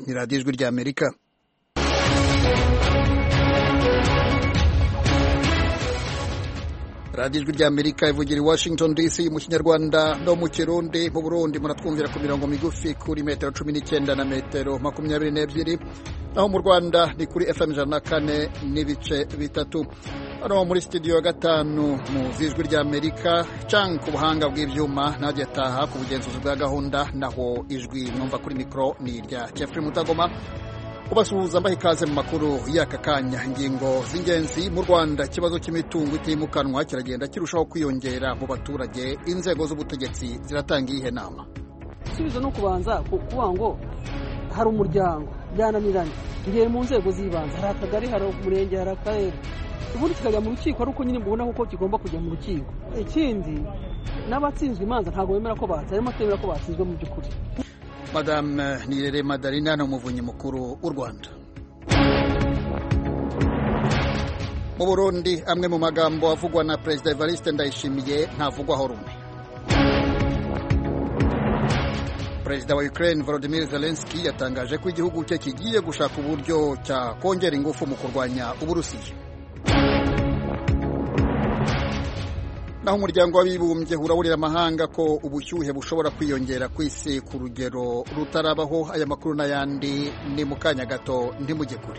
ni radiyo ijwi ry'Amerika. radiyo ijwi ry'Amerika ivugira i Washington DC mu Kinyarwanda no mu Kirundi. Mu Burundi muratwumvira ku mirongo migufi kuri metero 19 na metero 22, naho mu Rwanda ni kuri FM 104 n'ibice bitatu. Hano muri studio ya gatanu mu ijwi ry'Amerika, Chan ku buhanga bw'ivyuma, Nadia Taha ku bugenzuzi bwa gahunda, naho ijwi numva kuri mikro ni rya Jeffrey Mutagoma. Ubasuhuza mbaha ikaze mu makuru y'aka kanya. Ingingo z'ingenzi: mu Rwanda ikibazo cy'imitungo itimukanwa kiragenda kirushaho kwiyongera mu baturage. Inzego z'ubutegetsi ziratanga ihe nama. Isubizo no kubanza kuvuga ngo hari umuryango byananiranye, ngiye mu nzego z'ibanze, hari akagari, hari umurenge, hari akarere, ubundi kikajya mu rukiko, ariko nyine mbona uko kigomba kujya mu rukiko. Ikindi n'abatsinzwe imanza ntabwo bemera ko batsinzwe, arimo atemera ko batsinzwe mu by'ukuri. Madame Nirere Madarina ni umuvunyi mukuru w'u Rwanda. Mu Burundi amwe mu magambo avugwa na Perezida Evariste Ndayishimiye ntavugwaho rumwe. Perezida wa Ukraine Volodymyr Zelensky yatangaje ko igihugu cye kigiye gushaka uburyo cya kongera ingufu mu kurwanya Uburusiya. Naho umuryango w'abibumbye uraburira amahanga ko ubushyuhe bushobora kwiyongera ku isi ku rugero rutarabaho. Aya makuru n'ayandi ni mu kanya gato, ntimujye kure.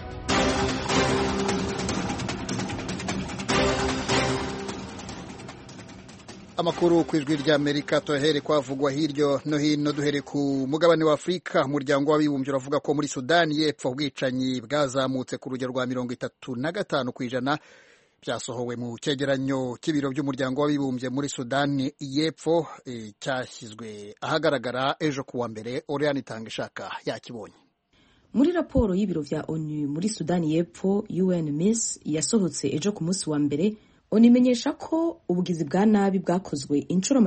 Amakuru ku ijwi ry'Amerika tuyahere kwavugwa hirya no hino. Duhere ku mugabane wa Afurika. Umuryango w'abibumbye uravuga ko muri Sudani y'Epfo ubwicanyi bwazamutse ku rugero rwa 35% byasohowe mu cyegeranyo cy'ibiro by'umuryango w'abibumbye muri Sudani y'Epfo cyashyizwe ahagaragara ejo kuwa mbere. Oriane Itangishaka yakibonye. Muri raporo y'ibiro vya ONU muri Sudani y'Epfo UNMISS yasohotse ejo ku munsi wa mbere, ONU imenyesha ko ubugizi bwa nabi bwakozwe inshuro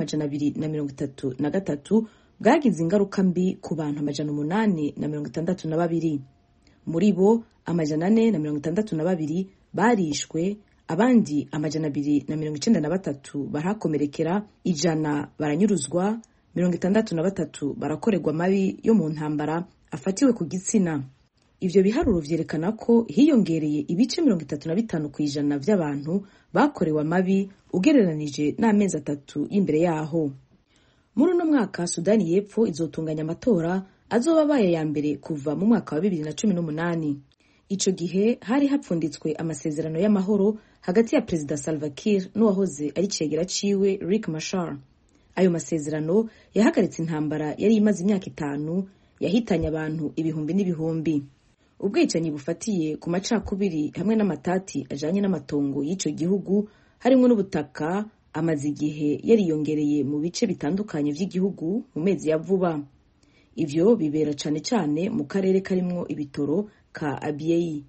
233 bwagize ingaruka mbi ku bantu 862. Muri bo 462 barishwe, abandi 293 barakomerekera, 100 baranyuruzwa, 63 barakorerwa mabi yo mu ntambara afatiwe ku gitsina. Ivyo biharuro vyerekana ko hiyongereye ibice 35% by'abantu bakorewe amabi ugereranije n'amezi 3 y'imbere yaho. Muri uno mwaka Sudani y'Epfo izotunganya amatora azoba baye ya mbere kuva mu mwaka wa 2018. Ico gihe hari hapfunditswe amasezerano y'amahoro hagati ya Perezida Salva Kiir n'uwahoze ari cegera ciwe Riek Machar. Ayo masezerano yahagaritse intambara yari imaze imyaka 5 yahitanye abantu ibihumbi n'ibihumbi. Ubwicanyi bufatiye ku macakubiri hamwe n'amatati ajanye n'amatongo y'ico gihugu harimo n'ubutaka amaze igihe yariyongereye mu bice bitandukanye vy'igihugu mu mezi ya vuba. Ivyo bibera cane cane mu karere karimwo ibitoro ka Abyei.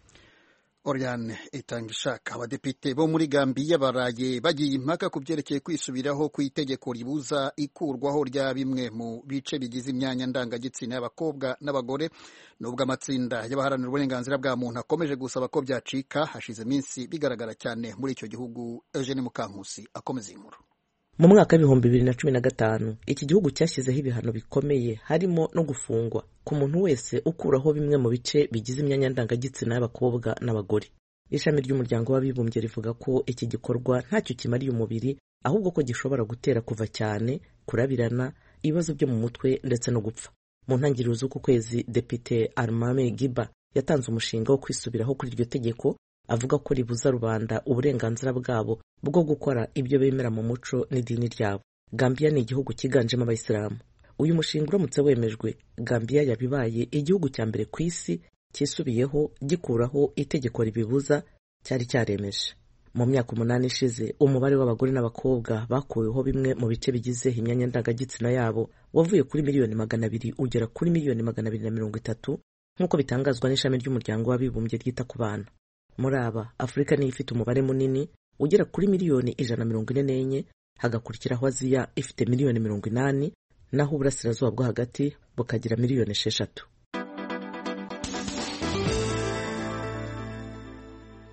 Oriane Itangishaka. Abadepite bo muri Gambia baraye bagiye impaka ku byerekeye kwisubiraho ku itegeko ribuza ikurwaho rya bimwe mu bice bigize imyanya ndangagitsina y'abakobwa n'abagore. Nubwo amatsinda y'abaharanira uburenganzira bwa muntu akomeje gusaba ko byacika, hashize iminsi bigaragara cyane muri icyo gihugu. Eugene Mukankusi akomeza inkuru. Mu mwaka w'ibihumbi 2015 iki gihugu cyashyizeho ibihano bikomeye, harimo no gufungwa ku muntu wese ukuraho bimwe mu bice bigize imyanya ndangagitsina y'abakobwa n'abagore. Ishami ry'umuryango w'abibumbye rivuga ko iki gikorwa ntacyo kimariye umubiri, ahubwo ko gishobora gutera kuva cyane, kurabirana, ibibazo byo mu mutwe ndetse no gupfa. Mu ntangiriro z'uku kwezi Depite Armame Giba yatanze umushinga wo kwisubiraho kuri iryo tegeko, avuga ko ribuza rubanda uburenganzira bwabo bwo gukora ibyo bemera mu muco n'idini ryabo. Gambia ni igihugu kiganjemo abayisilamu. Uyu mushinga uramutse wemejwe, Gambia yabibaye igihugu cya mbere ku isi cyisubiyeho gikuraho itegeko ribibuza cyari cyaremeje. Mu myaka 8 ishize, umubare w'abagore n'abakobwa bakuweho bimwe mu bice bigize imyanya ndangagitsina yabo wavuye kuri 200,000 ugera kuri 230,000 nk'uko bitangazwa n'ishami ry'umuryango w'abibumbye ryita ku bana. Muri aba, Afurika niyo ifite umubare munini ugera kuri 144,000, hagakurikiraho Aziya ifite 80,000,000, naho uburasirazuba bwo hagati bukagira 6,000,000.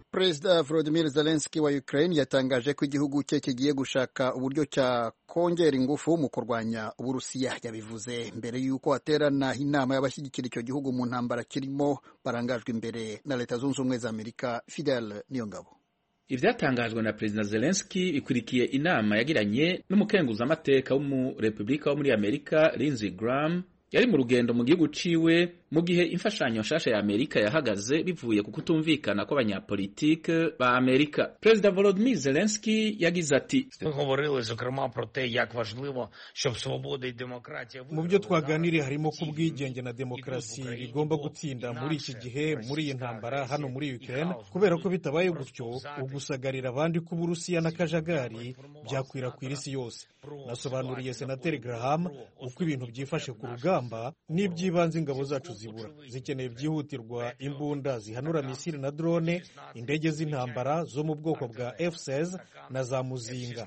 Perezida Volodymyr Zelensky wa Ukraine yatangaje ko igihugu cye kigiye gushaka uburyo cyakongera ingufu mu kurwanya Uburusiya. Yabivuze mbere y'uko haterana inama y'abashyigikira icyo gihugu mu ntambara kirimo, barangajwe imbere na Leta Zunze Ubumwe za Amerika. Fidel Niyongabo. Ivyatangajwe na Perezida Zelensky bikurikiye inama yagiranye n'umukenguzamateka w'umurepublika wo muri Amerika Lindsey Graham yari mu rugendo mu gihugu ciwe mu gihe imfashanyo nshasha ya Amerika yahagaze bivuye ku kutumvikana kw'abanyapolitike ba Amerika. Perezida Volodymyr Zelensky yagize ati: "Говорили зокрема про те, як важливо, щоб свобода і демократія." Mu byo twaganiriye harimo ko ubwigenge na demokarasi bigomba gutsinda muri iki gihe muri iyi ntambara hano muri Ukraine, kubera ko bitabaye gutyo ugusagarira abandi ku Burusiya n'akajagari byakwirakwira isi yose. Nasobanuriye Senateri Graham uko ibintu byifashe ku rugamba n'iby'ibanze ingabo zacu zibura. Zikeneye byihutirwa imbunda zihanura misiri na drone, indege z'intambara zo mu bwoko bwa F-16 na za muzinga.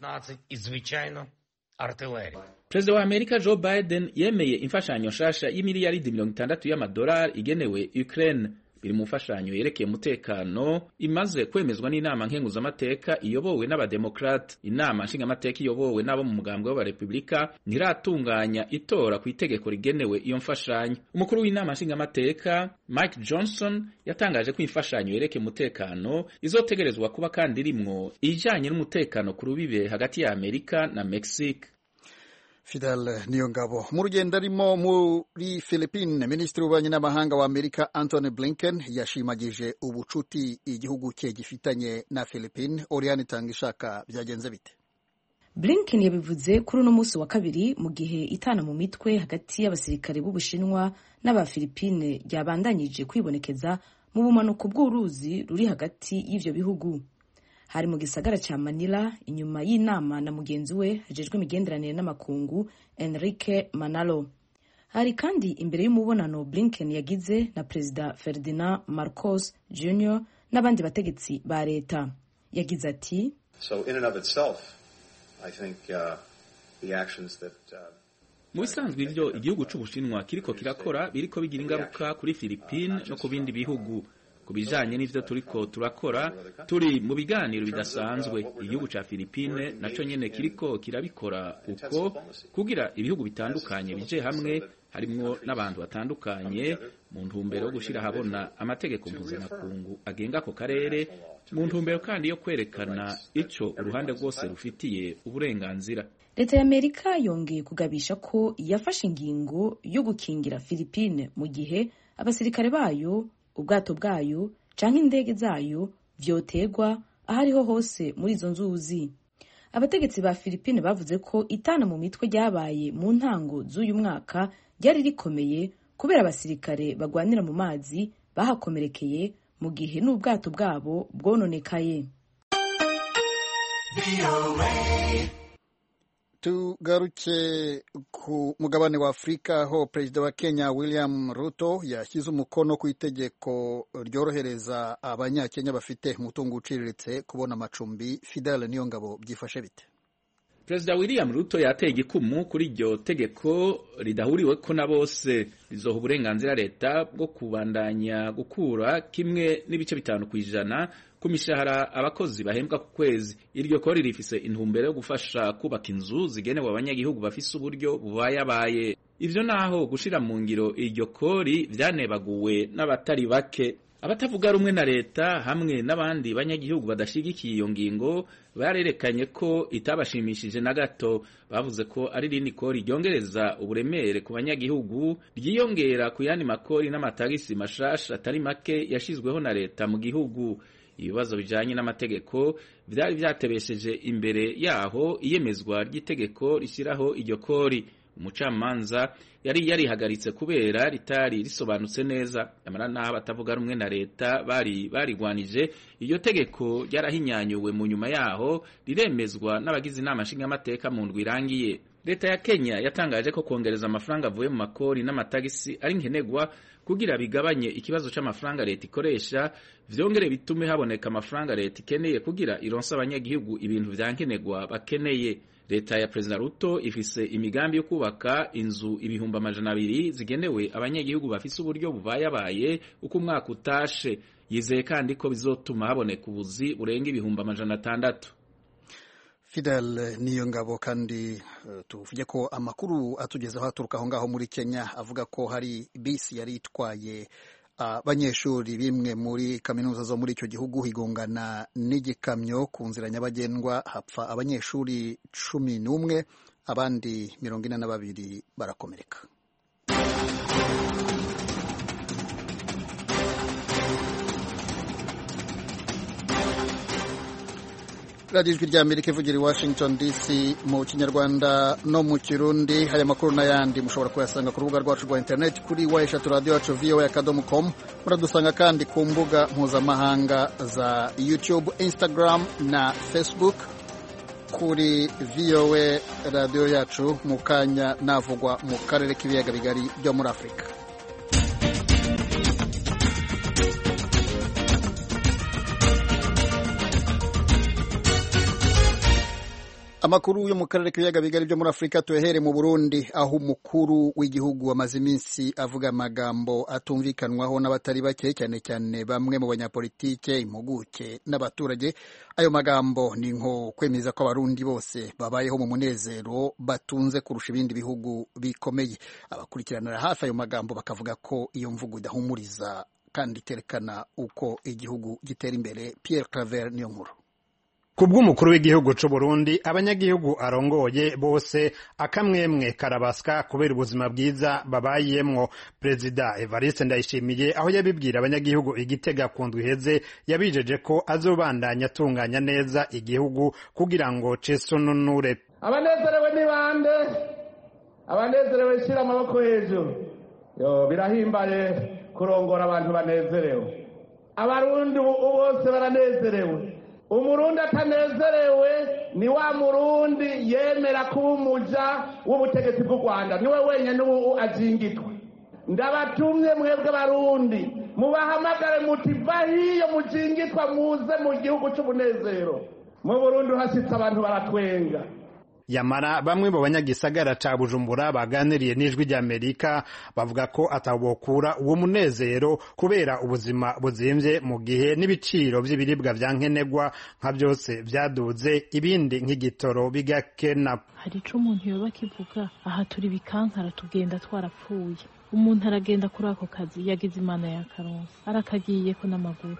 Perezida wa Amerika Joe Biden yemeye imfashanyo nshasha y'imiliyaridi 60 y'amadolari igenewe Ukraine. Biri mu mfashanyo yerekeye umutekano imaze kwemezwa n'inama nkenguzamateka iyobowe n'abademokrate. Inama nshingamateka iyobowe n'abo mu mugambwe w'abarepublika ntiratunganya itora ku itegeko rigenewe iyo mfashanyo. Umukuru w'inama nshingamateka Mike Johnson yatangaje ko imfashanyo yerekeye umutekano izotegerezwa kuba kandi irimwo ijanye n'umutekano ku rubibe hagati ya Amerika na Mexique. Fidel Niyongabo. Mu rugendo arimo muri Philippines, Minisitiri w'Ububanyi n'Amahanga wa Amerika Antony Blinken yashimagije ubucuti igihugu cye gifitanye na Philippines. Oriane Tangishaka, byagenze bite? Blinken yabivuze kuri uno munsi wa kabiri mu gihe itana mu mitwe hagati y'abasirikare b'Ubushinwa n'Abafilipine ryabandanyije kwibonekeza mu bumanuko bw'uruzi ruri hagati y'ivyo bihugu. Hari mu gisagara cha Manila inyuma y'inama na mugenzi we hajejwe imigenderanire n'amakungu Enrique Manalo. Hari kandi imbere y'umubonano Blinken yagize na Perezida Ferdinand Marcos Jr. n'abandi bategetsi ba leta. Yagize ati: So in and of itself, I think the actions that mu bisanzwe ivyo igihugu c'Ubushinwa kiriko kirakora biriko bigira ingaruka kuri Philippines no ku bindi bihugu. Kubijanye n'ivyo turiko turakora turi mu biganiro bidasanzwe. Igihugu ca Philippines naco nyene kiriko kirabikora uko kugira ibihugu bitandukanye bije hamwe harimwo n'abantu batandukanye mu ntumbero yo gushira habona amategeko mpuzamakungu agenga ako karere, mu ntumbero kandi yo kwerekana ico uruhande rwose rufitiye uburenganzira. Leta ya Amerika yongeye kugabisha ko yafashe ingingo yo gukingira Philippines mu gihe abasirikare bayo, ubwato bwayo canke indege zayo vyotegwa ahariho hose muri izo nzuzi. Abategetsi ba Philippines bavuze ko itana mu mitwe ryabaye mu ntango z'uyu mwaka ryari rikomeye kubera abasirikare bagwanira mu mazi bahakomerekeye mu gihe n'ubwato bwabo bwononekaye. Tugaruke ku mugabane wa Afrika aho Perezida wa Kenya William Ruto yashyize umukono ku itegeko ryorohereza abanyakenya bafite umutungo uciriritse kubona amacumbi. Fidel Niyongabo, byifashe bite? Perezida William Ruto yateye igikumu kuri iryo tegeko ridahuriweko na bose, rizoha uburenganzira leta bwo kubandanya gukura kimwe n'ibice 5% ku mishahara abakozi bahembwa ku kwezi. Iryo kori rifise intumbero yo gufasha kubaka inzu zigenewe abanyagihugu bafise uburyo bubayabaye. Ivyo naho gushira mu ngiro iryo kori vyanebaguwe n'abatari bake. Abatavuga rumwe na leta hamwe n'abandi banyagihugu badashigikiye iyo ngingo barerekanye ko itabashimishije na gato. Bavuze ko ari rindi kori ryongereza uburemere ku banyagihugu, ryiyongera ku yandi makori n'amatagisi mashasha atari make yashizweho na leta mu gihugu. Ibibazo bijanye n'amategeko vyari vyatebesheje imbere yaho iyemezwa ry'itegeko rishyiraho iryo kori. Umucamanza yari yarihagaritse kubera ritari risobanutse neza. Amara naho batavuga rumwe na leta barigwanije iryo tegeko ryarahinyanyuwe mu nyuma yaho riremezwa n'abagize inama nshingamateka mu ndwi irangiye. Leta ya Kenya yatangaje ko kongereza amafaranga avuye mu makori n'amatagisi ari nkenegwa kugira bigabanye ikibazo c'amafaranga leta ikoresha, vyongere bitume haboneka amafaranga leta ikeneye kugira ironsa abanyagihugu ibintu vyankenegwa bakeneye. Leta ya Perezida Ruto ifise imigambi yo kubaka inzu 200,000 zigenewe abanyagihugu bafise uburyo bubayabaye uko umwaka utashe. yizeye kandi ko bizotuma haboneka ubuzi burenga 600,000. Fidel Niyongabo. Kandi tuvuge ko amakuru atugezeho aturuka aho ngaho muri Kenya avuga ko hari bisi yari itwaye abanyeshuri bimwe muri kaminuza zo muri icyo gihugu igongana n'igikamyo ku nzira nyabagendwa, hapfa abanyeshuri 11, abandi 42 barakomereka. Radio Ijwi ry'Amerika ivugira i Washington DC mu Kinyarwanda no mu Kirundi. Haya makuru n'ayandi mushobora kuyasanga ku rubuga rwacu rwa internet kuri www.radio.com. Muradusanga kandi ku mbuga mpuzamahanga za YouTube, Instagram na Facebook kuri VOA radio yacu. Mu kanya navugwa mu karere k'ibiyaga bigari byo muri Afurika. Amakuru yo mu karere k'ibiyaga bigari byo muri Afurika tuyahere mu Burundi, aho umukuru w'igihugu amaze iminsi avuga amagambo atumvikanwaho n'abatari bake, cyane cyane bamwe mu banyapolitike, impuguke n'abaturage. Ayo magambo ni nko kwemeza ko abarundi bose babayeho mu munezero, batunze kurusha ibindi bihugu bikomeye. Abakurikiranira hafi ayo magambo bakavuga ko iyo mvugo idahumuriza kandi iterekana uko igihugu gitera imbere. Pierre Claver niyo nkuru. Kubw'umukuru w'igihugu c'u Burundi, abanyagihugu arongoye bose akamwemwe karabasika kubera ubuzima bwiza babayemwo. Perezida Evariste Ndayishimiye aho yabibwira abanyagihugu igitega ku ndwi iheze, yabijeje ko azobandanya atunganya neza igihugu kugira ngo cesununure. Abanezerewe ni bande? Abanezerewe shira amaboko hejuru. Birahimbaye kurongora abantu banezerewe. Abarundi bose baranezerewe. Umurundi atanezerewe ni wa murundi yemera kuba umuja w'ubutegetsi bw'u Rwanda, niwe wenyine ubu azingitwa. Ndabatumye mwebwe barundi, mubahamagare muti bahiyo mujingitwa muze mu gihugu c'umunezero. Mu Burundi hasitse abantu baratwenga. Yamara bamwe mu banyagisagara ca Bujumbura baganiriye n'Ijwi ry'Amerika bavuga ko atabokura uwo munezero kubera ubuzima buzimvye mu gihe n'ibiciro vy'ibiribwa vyankenegwa nka byose vyaduze, ibindi nk'igitoro bigakena. Hari ico umuntu yoba kivuga, aha turi bikankara tugenda twarapfuye. Umuntu aragenda kuri ako kazi yagize Imana ya karonse, arakagiyeko n'amaguru,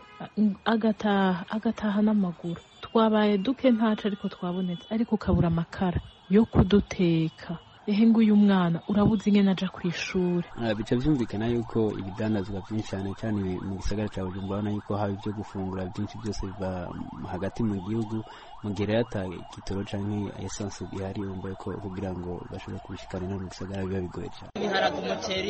agataha n'amaguru. Twabaye duke ntaco ariko twabonetse, ariko ukabura amakara yo kuduteka. Ehe nguyu mwana urabuze ingene aja kw'ishuri. Bica vyumvikana yuko ibidandazwa byinshi cyane mu gisagara ca Bujumbura, na yuko haba ibyo gufungura byinshi byose biva hagati mu gihugu, mu gihe ata gitoro canke essence bihari, umva ko kugira ngo bashobore kubishikana mu gisagara biba bigoye cyane. Biharaga umuceri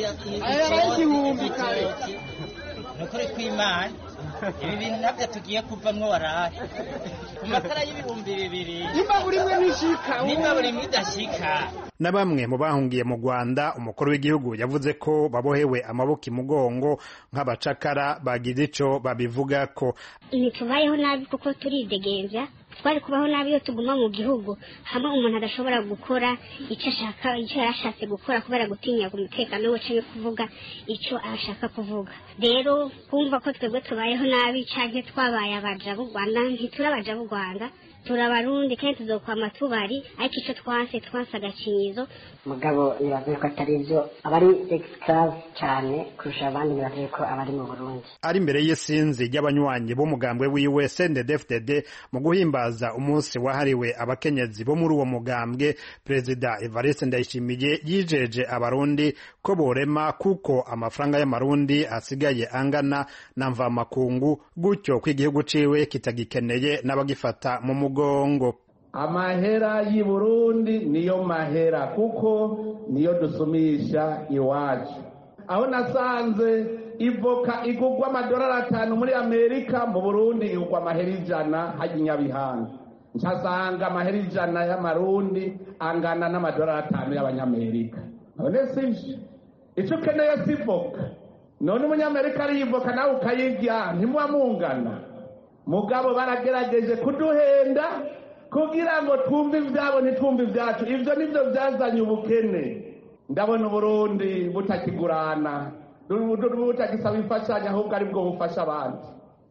nokore kw'Imana ibi bintu nabyo tugiye kuvamwo warahe ku makara y'ibihumbi 2 nimba buri mwe nishika nimba buri midashika. Na bamwe mu bahungiye mu Rwanda, umukuru w'igihugu yavuze ko babohewe amaboko imugongo nk'abacakara, bagize ico babivuga ko. Tubayeho nabi kuko turidegembya, twari kubaho nabi iyo tuguma mu gihugu hamwe umuntu adashobora gukora icyo ashaka, icyo yarashatse gukora kubera gutinya umutekano we cyangwa kuvuga icyo ashaka kuvuga. Rero kumva ko twebwe tubayeho nabi canke twabaye abaja b'u Rwanda, ntiturabaja b'u Rwanda, turabarundi kandi tuzokwama tubari, ariko icyo twanse agacinyizo. Mugabo nibavuye ko atari byo, abari exclave cyane kurusha abandi, nibavuye ko abari mu Burundi. Ari imbere y'isinzi ry'abanywanyi b'umugambwe wiwe CNDD-FDD mu guhimbaza umunsi wahariwe abakenyezi bo muri uwo mugambwe, Perezida Evariste Ndayishimiye yijeje abarundi ko borema kuko amafaranga y'amarundi asigaye angana na mvamakungu, gutyo ko igihugu ciwe kitagikeneye n'abagifata mu mugongo. Amahera y'i Burundi niyo mahera kuko niyo dusumisha iwacu. Aho nasanze ivoka igugwa $5 muri Amerika, mu Burundi igugwa amahera 100 haji Nyabihanga. Nsasanga amahera 100 y'amarundi angana $5 y'abanyamerika. None sivyo ico keneye sivoka, none umunyamerika ari ivoka nawe ukayirya ntimuba mungana. Mugabo baragerageje kuduhenda kugira ngo twumve ivyabo ntitwumve ivyacu. Ivyo nivyo vyazanye ubukene. Ndabona Burundi butakigurana, butagisaba imfashanyo, ahubwo ari bwo bufasha abandi.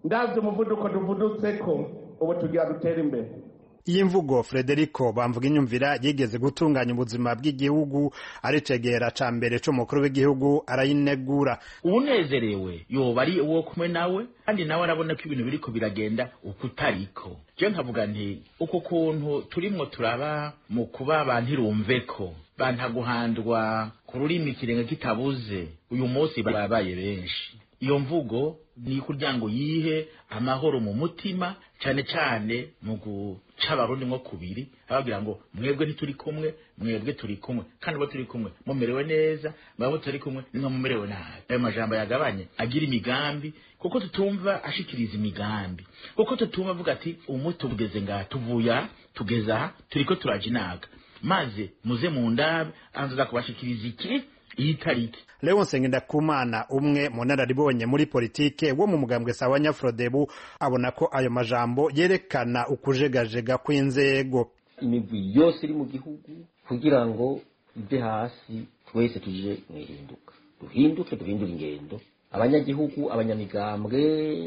ndavye umuvuduko tuvudutseko ubu tugira dutera imbere. iyi mvugo Frederico Bamvuginyumvira yigeze gutunganya ubuzima bw'igihugu aricegera ca mbere c'umukuru w'igihugu arayinegura. Unezerewe yoba ari uwo kumwe nawe kandi nawe arabona ko ibintu biriko biragenda ukutariko. Je nkavuga nti uko kuntu turimwo turaba mu kuba abantirumveko bantaguhandwa ku rurimi kirenga kitabuze uyu munsi babaye benshi. Iyo mvugo ni kugira ngo yihe amahoro mu mutima cyane cyane mu guca abarundi nko kubiri abagira ngo mwebwe ntituri kumwe mwebwe turi kumwe kandi bo turi kumwe mumerewe neza mwebwe turi kumwe nimwe mumerewe nabi. Ayo majambo yagabanye agira imigambi kuko tutumva ashikiriza imigambi kuko tutumva avuga ati umuti ubugeze ngaha tuvuya tugeza turiko turajinaga maze muze mu ndabe anza kubashikiriza iki iyi tariki. Leonce Ngendakumana umwe mu nararibonye muri politike wo mu mugambwe sawa Nyafrodebu abona ko ayo majambo yerekana ukujegajega kw'inzego. Imigwi yose iri mu gihugu kugira ngo ibe hasi twese tuje mwirinduka duhindure ingendo abanyagihugu abanyamigambwe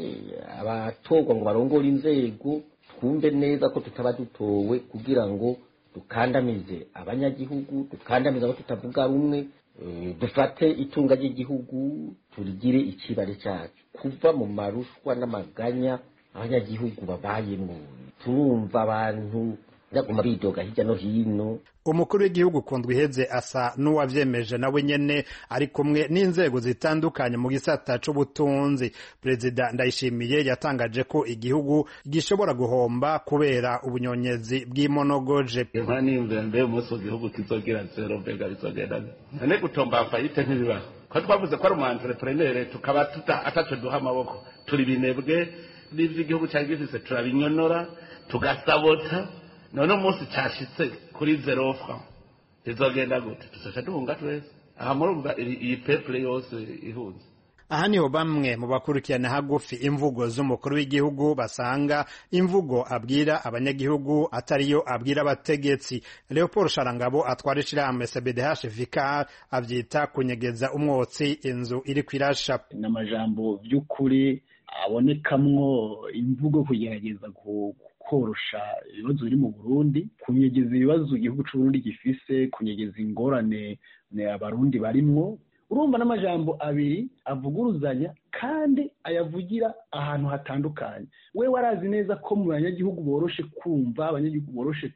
abatorwa ngo barongore inzego twumve neza ko tutaba dutowe kugira ngo dukandamize abanyagihugu dukandamize abo tutavuga rumwe dufate itunga ry'igihugu turigire ikibare cyacu kuva mu marushwa n'amaganya abanyagihugu babayemo turumva abantu baguma bidoga hirya no hino. Umukuru w'igihugu Kundwa Iheze asa n'uwavyemeje nawe nyene ari kumwe n'inzego zitandukanye mu gisata c'ubutunzi. Perezida Ndayishimiye yatangaje ko igihugu gishobora guhomba kubera ubunyonyezi bw'imonogoje. Mbe umunsi w'igihugu kizogira zero mbega bizogenda none gutomba fayite ntibibaho ko twavuze ko ari umu-entrepreneur tukaba ataco duha amaboko turi binebwe n'ivyo igihugu cyari gifise turabinyonora tugasabota none umunsi cyashitse kuri 0 francs izogenda gute tusacha duhunga twese aha murumva iyi peuple yose ihunze. Aha niho bamwe mu bakurikirana hagufi imvugo z'umukuru w'igihugu basanga imvugo abwira abanyagihugu atariyo abwira abategetsi. Leopold Sharangabo atwara ishirahamwe CBDH Vicar avyita kunyegeza umwotsi inzu iri kwirasha. N'amajambo by'ukuri abonekamwo imvugo kugerageza korosha ibibazo biri mu Burundi, kunyegeza ibibazo igihugu c'u Burundi gifise, kunyegeza ingorane abarundi barimwo. Urumva n'amajambo abiri avuguruzanya kandi ayavugira ahantu hatandukanye. We warazi neza ko mu banyagihugu boroshe kumva, abanyagihugu boroshe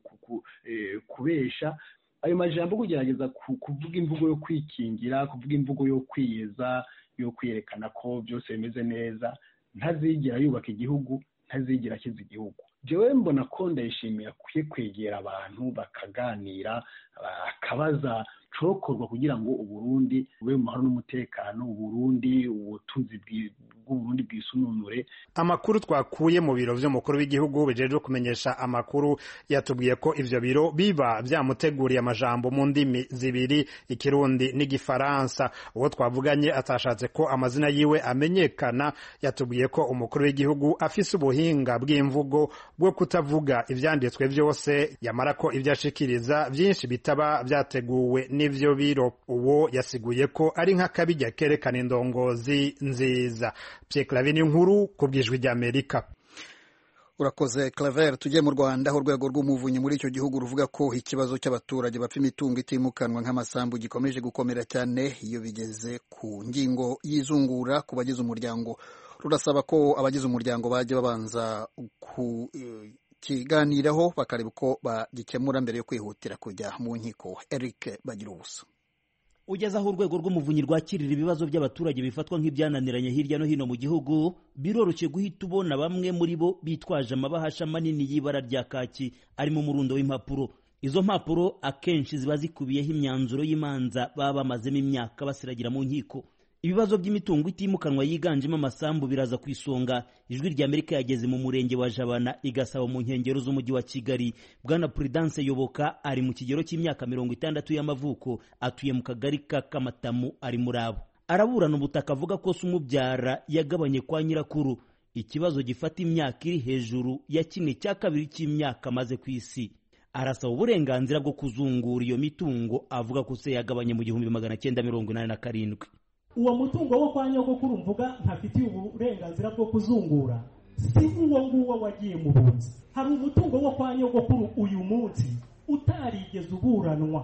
kubesha. Ayo majambo kugerageza kuvuga imvugo yo kwikingira, kuvuga imvugo yo kwiyeza, yo kwerekana ko byose bimeze neza, ntazigera yubaka igihugu, ntazigera akiza igihugu. Jewe mbona ko Ndayishimiye akwiye kwegera abantu bakaganira, akabaza cokorwa kugira ngo Uburundi bube mu mahoro n'umutekano, Uburundi ubutunzi bw'Uburundi bwisununure. Amakuru twakuye mu biro vy'umukuru w'igihugu bijeje kumenyesha amakuru yatubwiye ko ivyo biro biba vyamuteguriye amajambo mu ndimi zibiri, Ikirundi n'Igifaransa. Uwo twavuganye atashatse ko amazina yiwe amenyekana, yatubwiye ko umukuru w'igihugu afise ubuhinga bw'imvugo bwo kutavuga ivyanditswe vyose, yamara ko ivyashikiriza vyinshi bitaba vyateguwe n'ivyo biro. Uwo yasiguye ko ari nk'akabijya kerekana indongozi nziza. Pierre Claver Nkuru kubwijwe rya Amerika. Urakoze Claver. Tujye mu Rwanda aho urwego rw'umuvunyi muri icyo gihugu ruvuga ko ikibazo cy'abaturage bapfa imitungo itimukanwa nk'amasambu gikomeje gukomera cyane iyo bigeze ku ngingo y'izungura ku bagize umuryango. Rurasaba ko abagize umuryango bajya babanza kiganiraho bakareba uko bagikemura mbere yo kwihutira kujya mu nkiko. Eric Bagirubusa. Ugeze aho urwego rw'umuvunyi rwakirira ibibazo by'abaturage bifatwa nk'ibyananiranye hirya no hino mu gihugu, biroroshye guhita ubona bamwe muri bo bitwaje amabahasha manini y'ibara rya kaki arimo umurundo w'impapuro. Izo mpapuro akenshi ziba zikubiyeho imyanzuro y'imanza baba bamazemo imyaka basiragira mu nkiko. Ibibazo by'imitungo itimukanwa yiganjemo amasambu biraza ku isonga. Ijwi rya Amerika yageze mu murenge wa Jabana igasaba mu nkengero z'umujyi wa Kigali. Bwana Prudence Yoboka ari mu kigero cy'imyaka 60 y'amavuko, atuye mu kagari ka Kamatamu ari murabo. Araburana ubutaka avuga ko umubyara yagabanye kwa nyirakuru, ikibazo gifata imyaka iri hejuru ya 1/2 cy'imyaka maze ku isi. Arasaba uburenganzira bwo kuzungura iyo mitungo avuga ko se yagabanye mu 1987. uwo mutungo wo kwa nyogokuru mvuga ntafitiye uburenganzira bwo kuzungura si uwo nguwo wagiye mu bunzi. Hari umutungo wo kwa nyogokuru uyu munsi utarigeze uburanwa,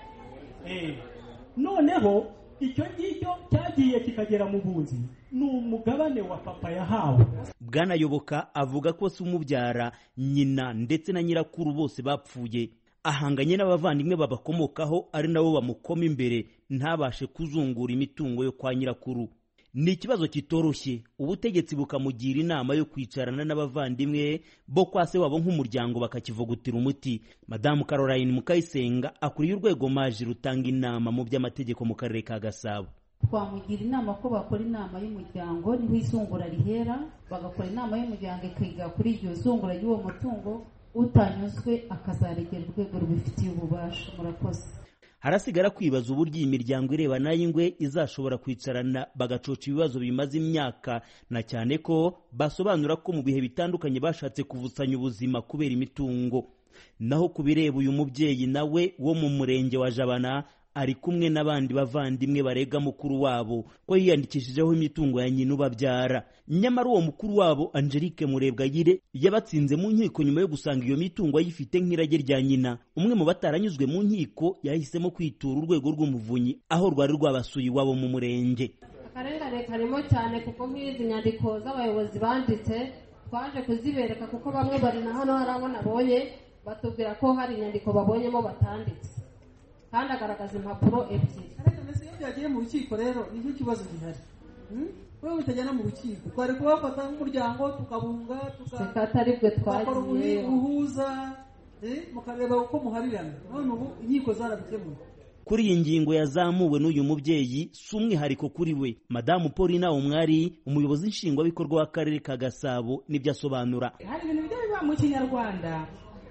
noneho icyo ngicyo cyagiye kikagera mu bunzi, ni umugabane wa papa yahawe. Bwana Yoboka avuga ko se umubyara, nyina ndetse na nyirakuru bose bapfuye, ahanganye n'abavandimwe babakomokaho ari nabo bamukoma imbere ntabashe kuzungura imitungo yo kwa nyirakuru. Ni ikibazo kitoroshye, ubutegetsi bukamugira inama yo kwicarana n'abavandimwe bo kwa se wabo nk'umuryango bakakivugutira umuti. Madamu Caroline Mukayisenga akuriye urwego maji rutanga inama mu by'amategeko mu karere ka Gasabo. Twamugira inama ko bakora inama y'umuryango niho izungura rihera, bagakora inama y'umuryango ikiga kuri iryo zungura ry'uwo mutungo, utanyuzwe akazaregera urwego rubifitiye ububasha. Murakoze. Harasigara kwibaza uburyo iyi miryango irebana y'ingwe izashobora kwicarana bagacoca ibibazo bimaze imyaka, na cyane ko basobanura ko mu bihe bitandukanye bashatse kuvusanya ubuzima kubera imitungo. Naho kubireba uyu mubyeyi nawe wo mu murenge wa Jabana ari kumwe n'abandi bavandimwe barega mukuru wabo ko yiyandikishijeho imitungo ya nyina ubabyara. Nyamara uwo mukuru wabo Angelique Murebwayire yabatsinze mu nkiko nyuma yo gusanga iyo mitungo ayifite nk'irage rya nyina. Umwe mu bataranyuzwe mu nkiko yahisemo kwitura urwego rw'umuvunyi aho rwari rwabasuye iwabo mu murenge. Akarengane karimo cyane kuko nk'izi nyandiko z'abayobozi banditse twaje kuzibereka kuko bamwe bari na hano harabona abonye batubwira ko hari inyandiko babonyemo batanditse kandi agaragaza impapuro ebyiri. Iyo byagiye mu rukiko rero nicyo kibazo gihari. Wewe utajyana mu rukiko twari kubafata nk'umuryango tukabunga tukakora ubuhuza mukareba uko muharirana, none ubu inkiko zarabikemuye. Kuri iyi ngingo yazamuwe n'uyu mubyeyi si umwihariko kuri we. Madamu Paulina Umwari, umuyobozi nshingwabikorwa w'akarere ka Gasabo, nibyo asobanura. Hari ibintu bijya biba mu Kinyarwanda,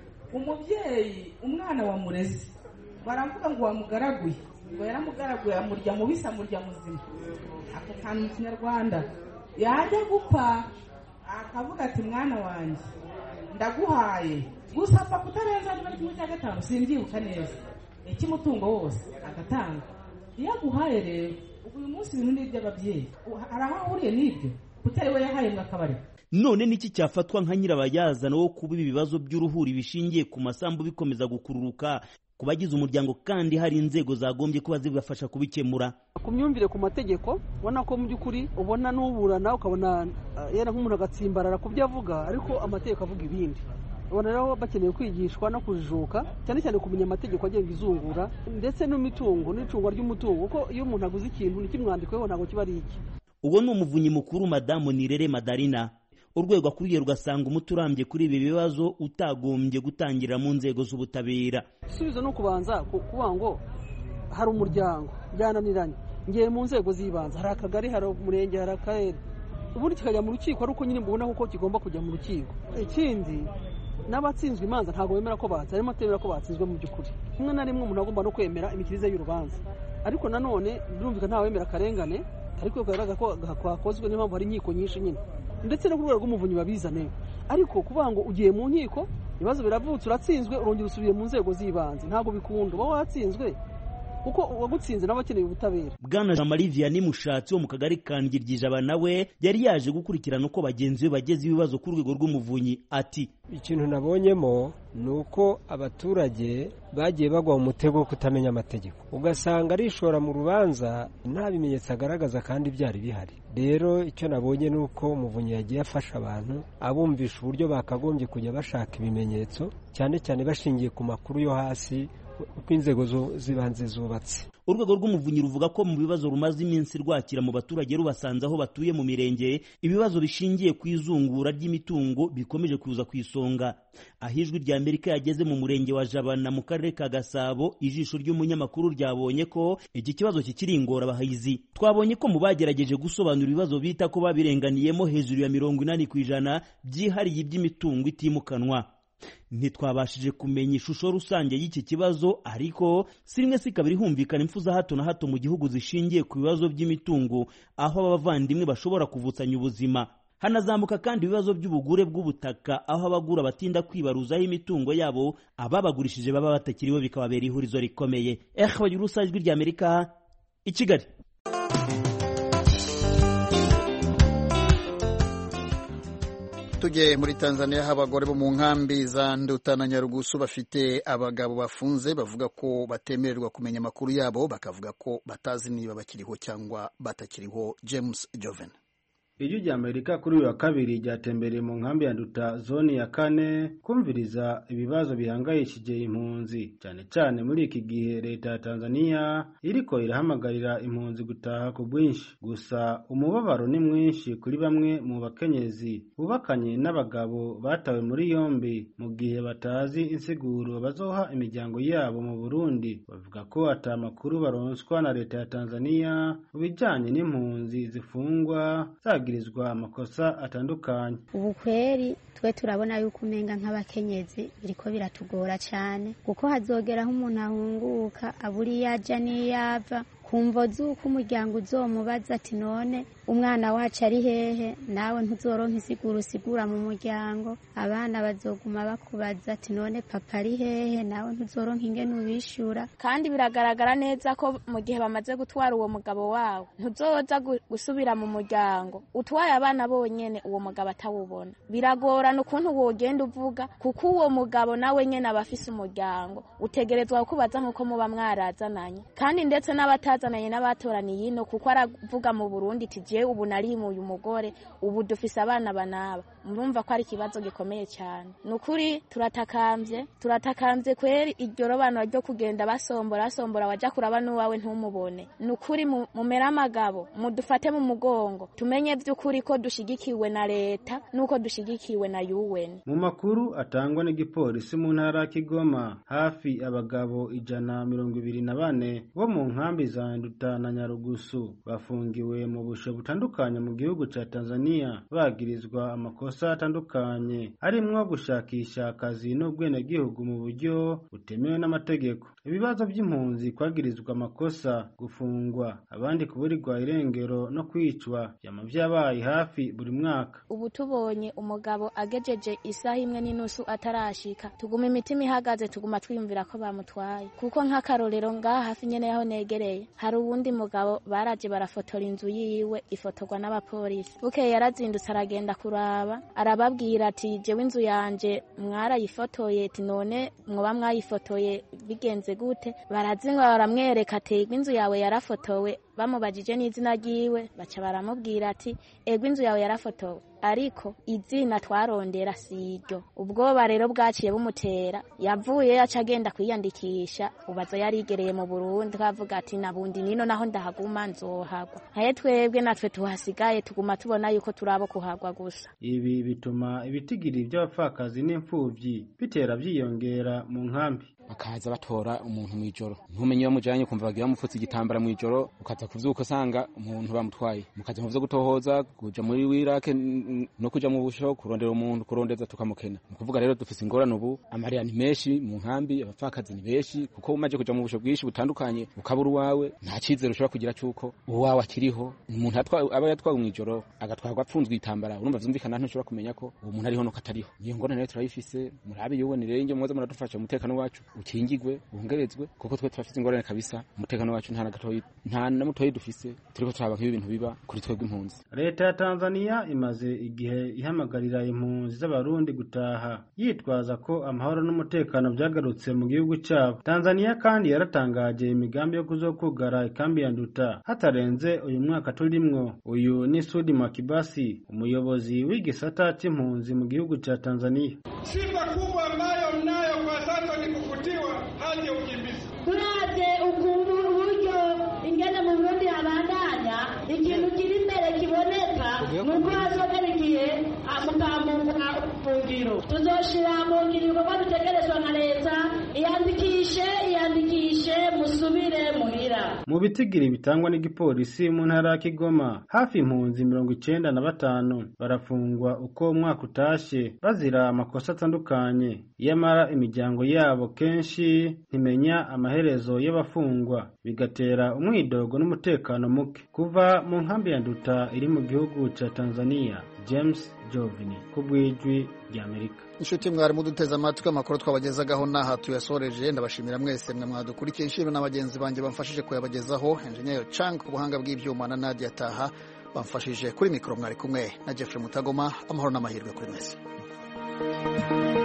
umubyeyi umwana wa murezi baravuga ngo wamugaraguye, ngo yaramugaraguye amurya mubisa amurya muzima. Ako kantu mu Kinyarwanda yajya gupfa akavuga ati mwana wanjye ndaguhaye, gusa apfa kutarenza niba kimwe cya gatanu simbyibuka neza, icy'umutungo wose agatanga. Iyo aguhaye rero uyu munsi ibintu ni iby'ababyeyi, hari aho ahuriye n'ibyo kutari we yahaye ngo akabari. None niki cyafatwa nka nyirabayazana wo kuba ibibazo by'uruhuri bishingiye ku masambu bikomeza gukururuka ku bagize umuryango kandi hari inzego zagombye kuba zibafasha kubikemura? Ku myumvire ku mategeko ubona ko mu by'ukuri ubona n'uburana ukabona yera nk'umuntu agatsimbarara ku byo avuga, ariko amategeko avuga ibindi. Ubona rero bakeneye kwigishwa no kujijuka, cyane cyane kumenya amategeko agenga izungura ndetse n'imitungo n'icungwa ry'umutungo, kuko iyo umuntu aguze ikintu nikimwandikweho ntabwo kiba ari iki. Uwo ni umuvunyi mukuru Madamu Nirere Madarina. Urwego akuriye rugasanga umuti urambye kuri ibi bibazo utagombye gutangirira mu nzego z'ubutabera. Isubizo no kubanza kuvuga ngo hari umuryango byananiranye, ngiye mu nzego z'ibanze, hari akagari, hari umurenge, hari akarere, ubundi kikajya mu rukiko, ariko nyine mbona kuko kigomba kujya mu rukiko. Ikindi n'abatsinzwe imanza ntabwo bemera ko batsinzwe, harimo atemera ko batsinzwe mu by'ukuri. Rimwe na rimwe umuntu agomba no kwemera imikirize y'urubanza, ariko nanone birumvikana ntawe wemera akarengane, ariko bigaragaza ko kwakozwe, niyo mpamvu hari inkiko nyinshi nyine, ndetse no ku rwego rw'umuvunyi babizane. Ariko kuvuga ngo ugiye mu nkiko ibibazo biravutse uratsinzwe urongera usubiye mu nzego z'ibanze, ntabwo bikunda. Uba watsinzwe kuko uwagutsinze nawe akeneye ubutabera. Bwana Jean Marie Vianney Mushatsi wo mu kagari ka Ngirjijaba nawe yari yaje gukurikirana uko bagenzi be bageze ibibazo ku rwego rw'umuvunyi. Ati ikintu nabonyemo ni uko abaturage bagiye bagwa mu mutego wo kutamenya amategeko, ugasanga arishora mu rubanza nta bimenyetso agaragaza kandi byari bihari. Rero icyo nabonye ni uko umuvunyi yagiye afasha abantu abumvisha uburyo bakagombye kujya bashaka ibimenyetso, cyane cyane bashingiye ku makuru yo hasi uko inzego z'ibanze zubatse. Urwego rw'umuvunyi ruvuga ko mu bibazo rumaze iminsi rwakira mu baturage rubasanze aho batuye mu mirenge, ibibazo bishingiye ku izungura ry'imitungo bikomeje kuza ku isonga. Aho Ijwi rya Amerika yageze mu murenge wa Jabana mu karere ka Gasabo, ijisho ry'umunyamakuru ryabonye ko iki kibazo kikiri ingorabahizi. Twabonye ko mu bagerageje gusobanura ibibazo bita ko babirenganiyemo hejuru ya 80% byihariye iby'imitungo itimukanwa. Ntitwabashije kumenya ishusho rusange y'iki kibazo, ariko si rimwe si kabiri humvikana impfu za hato na hato mu gihugu zishingiye ku bibazo by'imitungo, aho abavandimwe bashobora kuvutsanya ubuzima. Hanazamuka kandi ibibazo by'ubugure bw'ubutaka, aho abagura batinda kwibaruzaho imitungo yabo, ababagurishije baba batakiriho bikababera ihurizo rikomeye. Ijwi rya Amerika i Kigali. tujye muri Tanzania aho abagore bo mu nkambi za Nduta na Nyarugusu bafite abagabo bafunze bavuga ko batemererwa kumenya amakuru yabo, bakavuga ko batazi niba bakiriho cyangwa batakiriho. James Joven. Ijwi rya Amerika kuri uyu wa kabiri ryatembereye mu nkambi ya Nduta zone ya 4 kumviriza ibibazo bihangayishije impunzi, cyane cyane muri iki gihe leta ya Tanzania iriko irahamagarira impunzi gutaha ku bwinshi. Gusa umubabaro ni mwinshi kuri bamwe mu bakenyezi bubakanye n'abagabo batawe muri yombi mu gihe batazi insiguro bazoha imiryango yabo mu Burundi. Bavuga ko ata makuru baronswa na leta ya Tanzania mu bijanye n'impunzi zifungwa zagirizwa amakosa atandukanye. Ubu kweri twe turabona yuko umenga nk'abakenyezi biriko biratugora cyane, kuko hazogeraho umuntu ahunguka aburi yaja niyava kumva zuko umuryango uzomubaza ati none umwana wacu ari hehe, nawe ntuzoronka isiguro usigura mu muryango. Abana bazoguma bakubaza ati none papa ari hehe, nawe ntuzoronka ingene ubishura. Kandi biragaragara neza ko mu gihe bamaze gutwara uwo mugabo wawe ntuzoza gusubira mu muryango, utwaye abana bonyene uwo mugabo atawubona. Biragorana ukuntu wogenda uvuga, kuko uwo mugabo nawe nyene abafise umuryango, utegerezwa kubaza nkuko muba mwarazananye. Kandi ndetse n'abatazananye n'abatoraniye ino, kuko aravuga mu Burundi tije ubu nari mu uyu mugore, ubu dufise abana banaba. Murumva ko ari kibazo gikomeye cyane. Nukuri turatakambye kweri iryo robanura ryo kugenda basombora waja kuraba n'uwawe ntumubone. Nukuri mumera amagabo, mudufate mu mugongo, tumenye by'ukuri ko dushigikiwe na leta nuko dushigikiwe na UN. Mu makuru atangwa n'igipolisi mu ntara Kigoma, hafi abagabo 124 bo mu nkambi za Nduta na Nyarugusu bafungiwe mu busho butandukanye mu gihugu ca Tanzania bagirizwa amakosa atandukanye, harimwo gushakisha akazi n'ubwene gihugu mu buryo butemewe n'amategeko. Ibibazo by'impunzi kwagirizwa amakosa, gufungwa, abandi kuburirwa irengero no kwicwa byama vyabaye hafi buri mwaka. Ubu tubonye umugabo agejeje isaha imwe n'inusu atarashika, tuguma imitima ihagaze, tuguma twiyumvira ko bamutwaye. Kuko nk'akarorero ngaha hafi nyene yaho negereye hari uwundi mugabo baraje barafotora inzu yiwe ifotorwa n'abapolisi. Bukeye yarazindutse aragenda kuraba, arababwira ati jewe inzu yanje mwarayifotoye, ati none mwoba mwayifotoye bigenze gute? Barazinga baramwereka ati inzu yawe yarafotowe. Bamubajije n'izina ryiwe baca baramubwira ati ego inzu yawe yarafotowe, ariko izina twarondera siryo. Ubwoba rero bwaciye bumutera, yavuye acagenda kwiyandikisha, ubaza yarigereye mu Burundi, kavuga ati nabundi nino naho ndahaguma nzohagwa. Haye twebwe natwe tuhasigaye tuguma tubona yuko turabo kuhagwa gusa. Ibi bituma ibitigiri by'abapfakazi n'imfuvyi bitera vyiyongera mu nkambi. Bakaza batora umuntu mwijoro, ntumenye bamujanye kumva bagira bamufutse igitambara mwijoro, ukaza kuvyuka usanga umuntu bamutwaye. Mukaza muvyo gutohoza, kuja muri wirake no kuja mu busho kurondera umuntu, kurondeza tukamukena. Nukuvuga rero dufise ingorane ubu, amarira ni menshi mu nkambi, abapfakazi ni benshi, kuko umaje kuja mu busho bwishi butandukanye ukabura uwawe, nta cizero ushobora kugira cuko uwawe akiriho. Umuntu aba yatwawe mwijoro agatwarwa apfunzwe itambara, urumva vyumvikana ntushobora kumenya ko uwo muntu ariho no katariho. Niyo ngorane rero turayifise, murabe yuwe ni renge muze muradufasha umutekano wacu ukingigwe uhongerezwe, kuko twe twafite ingorane kabisa. Umutekano wacu nta na mutoyi dufise, turiko turaba nk'ibintu biba kuri twebwe impunzi. Leta ya Tanzania imaze igihe ihamagarira impunzi z'abarundi gutaha, yitwaza ko amahoro n'umutekano byagarutse mu gihugu cyabo. Tanzania kandi yaratangaje imigambi yo kuzokugara ikambi ya Nduta hatarenze uyu mwaka turimwo. Uyu ni Sudi Makibasi, umuyobozi w'igisata c'impunzi mu gihugu ca Tanzania. Sifa kubwa ambayo mnayo kwa sasa ni kufutiwa hali ya ukimbizi. Turaje uburyo ingene mu Burundi abandanya, ikintu kiri imbere kiboneka nuko hazogarikiye mutambuka fungiro. Tuzoshira mu ngiro ko bitegerezwa na leta, iyandikishe musubire muhira. Mu bitigiri bitangwa n'igipolisi mu ntara ya Kigoma, hafi impunzi 95 barafungwa uko umwaka utashe bazira amakosa atandukanye. Yamara imiryango yabo kenshi ntimenya amaherezo y'abafungwa, bigatera umwidogo n'umutekano muke. Kuva mu nkambi ya Nduta iri mu gihugu ca Tanzania, James Jovini kubwijwi rya Amerika. Inshuti mwari muduteze amatwi, amakuru twabagezagaho naha tuyasoreje. Ndabashimira mwese mwe mwadukurikiye, nshimira n'abagenzi banjye bamfashije kuyabagezaho, Engineer Chang ku buhanga bw'ivyuma na Nadia Taha. bamfashije kuri mikoro mwari kumwe na Jeffrey Mutagoma amahoro n'amahirwe kuri mwese